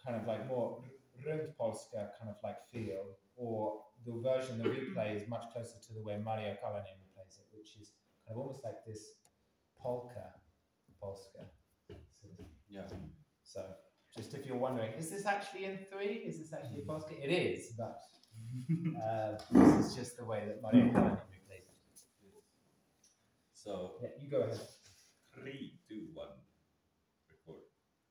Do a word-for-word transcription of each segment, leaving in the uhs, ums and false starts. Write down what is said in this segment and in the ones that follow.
kind of like more Rund Polska kind of like feel, or the version that we play is much closer to the way Maria Kalanin plays it, which is kind of almost like this polka Polska. So, yeah. So, just if you're wondering, is this actually in three? Is this actually Polska? It is, but uh, this is just the way that Maria Kalanin plays it. So, yeah, you go ahead. Three, two, one, record.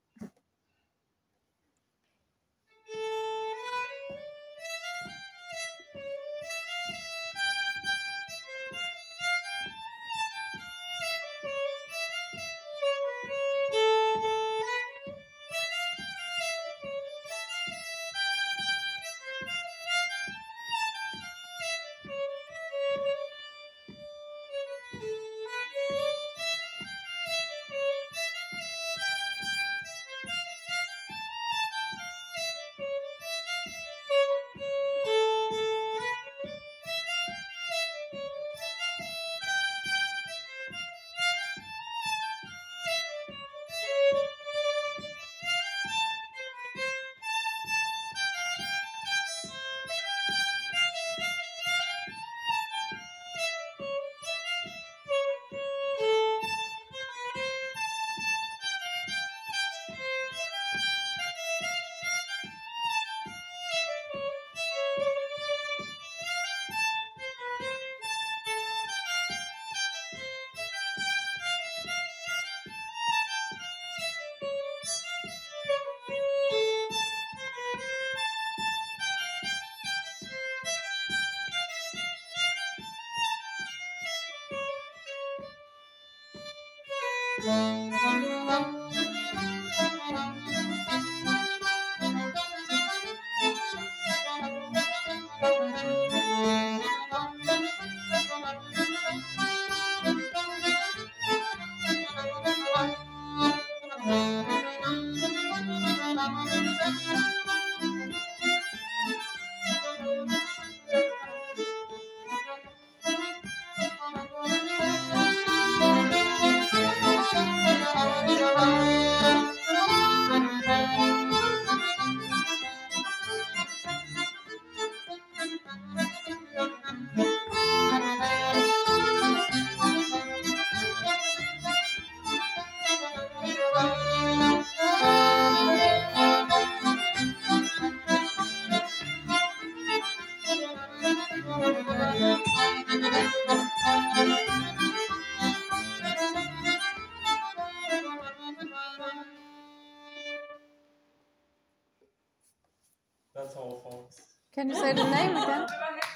That's all, folks. Can you say the name again?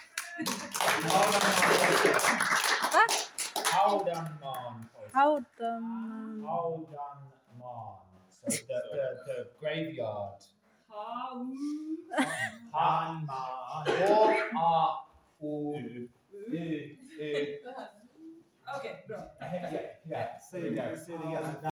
What? Howdanman. Howdanman. Howdanman. So the, the, the graveyard. Han. Okay, bra. Yeah, yeah. Say it again.